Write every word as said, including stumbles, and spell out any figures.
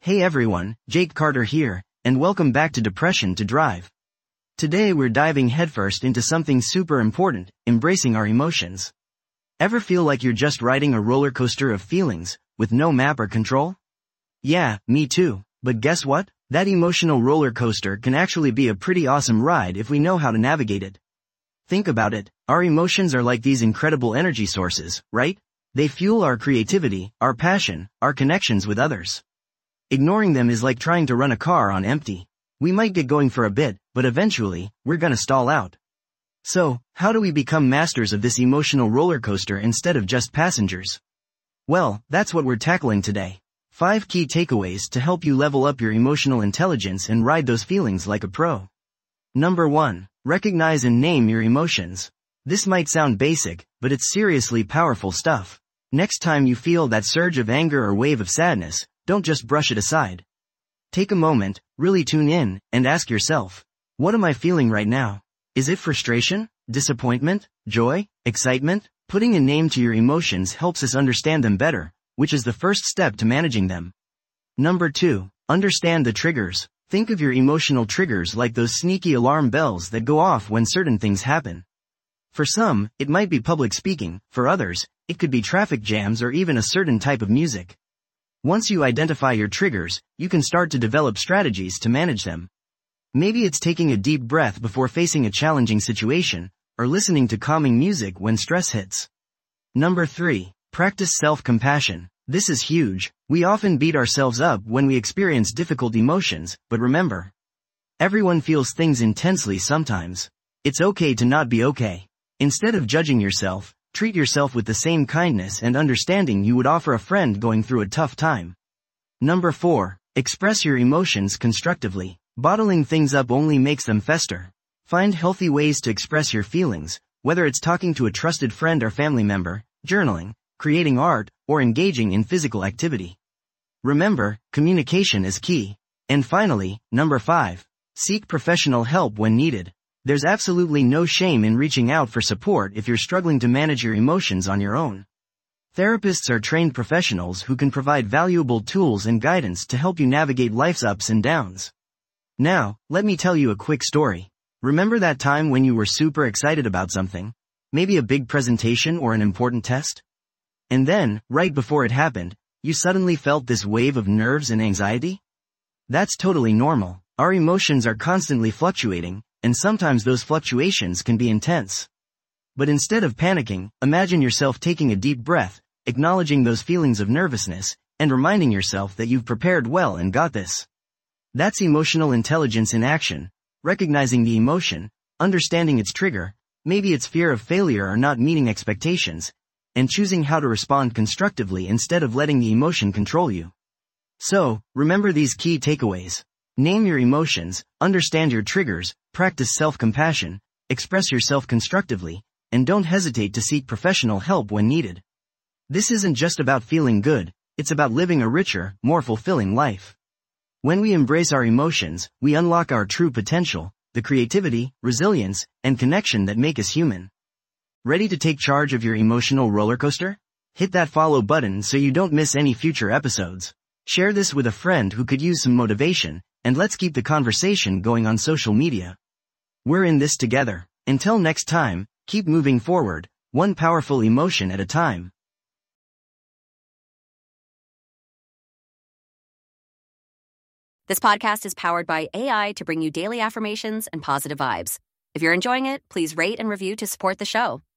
Hey everyone, Jake Carter here, and welcome back to Depression to Drive. Today we're diving headfirst into something super important, embracing our emotions. Ever feel like you're just riding a roller coaster of feelings, with no map or control? Yeah, me too, but guess what? That emotional roller coaster can actually be a pretty awesome ride if we know how to navigate it. Think about it, our emotions are like these incredible energy sources, right? They fuel our creativity, our passion, our connections with others. Ignoring them is like trying to run a car on empty. We might get going for a bit, but eventually, we're gonna stall out. So, how do we become masters of this emotional roller coaster instead of just passengers? Well, that's what we're tackling today. Five key takeaways to help you level up your emotional intelligence and ride those feelings like a pro. Number one, recognize and name your emotions. This might sound basic, but it's seriously powerful stuff. Next time you feel that surge of anger or wave of sadness, don't just brush it aside. Take a moment, really tune in, and ask yourself, what am I feeling right now? Is it frustration, disappointment, joy, excitement? Putting a name to your emotions helps us understand them better, which is the first step to managing them. Number two, understand the triggers. Think of your emotional triggers like those sneaky alarm bells that go off when certain things happen. For some, it might be public speaking, for others, it could be traffic jams or even a certain type of music. Once you identify your triggers, you can start to develop strategies to manage them. Maybe it's taking a deep breath before facing a challenging situation, or listening to calming music when stress hits. Number three, practice self-compassion. This is huge. We often beat ourselves up when we experience difficult emotions, but remember, everyone feels things intensely sometimes. It's okay to not be okay. Instead of judging yourself, treat yourself with the same kindness and understanding you would offer a friend going through a tough time. Number four, express your emotions constructively. Bottling things up only makes them fester. Find healthy ways to express your feelings, whether it's talking to a trusted friend or family member, journaling, creating art, or engaging in physical activity. Remember, communication is key. And finally, number five, seek professional help when needed. There's absolutely no shame in reaching out for support if you're struggling to manage your emotions on your own. Therapists are trained professionals who can provide valuable tools and guidance to help you navigate life's ups and downs. Now, let me tell you a quick story. Remember that time when you were super excited about something? Maybe a big presentation or an important test? And then, right before it happened, you suddenly felt this wave of nerves and anxiety? That's totally normal. Our emotions are constantly fluctuating, and sometimes those fluctuations can be intense. But instead of panicking, imagine yourself taking a deep breath, acknowledging those feelings of nervousness, and reminding yourself that you've prepared well and got this. That's emotional intelligence in action, recognizing the emotion, understanding its trigger, maybe it's fear of failure or not meeting expectations, and choosing how to respond constructively instead of letting the emotion control you. So, remember these key takeaways. Name your emotions, understand your triggers, practice self-compassion, express yourself constructively, and don't hesitate to seek professional help when needed. This isn't just about feeling good, it's about living a richer, more fulfilling life. When we embrace our emotions, we unlock our true potential, the creativity, resilience, and connection that make us human. Ready to take charge of your emotional roller coaster? Hit that follow button so you don't miss any future episodes. Share this with a friend who could use some motivation, and let's keep the conversation going on social media. We're in this together. Until next time, keep moving forward, one powerful emotion at a time. This podcast is powered by A I to bring you daily affirmations and positive vibes. If you're enjoying it, please rate and review to support the show.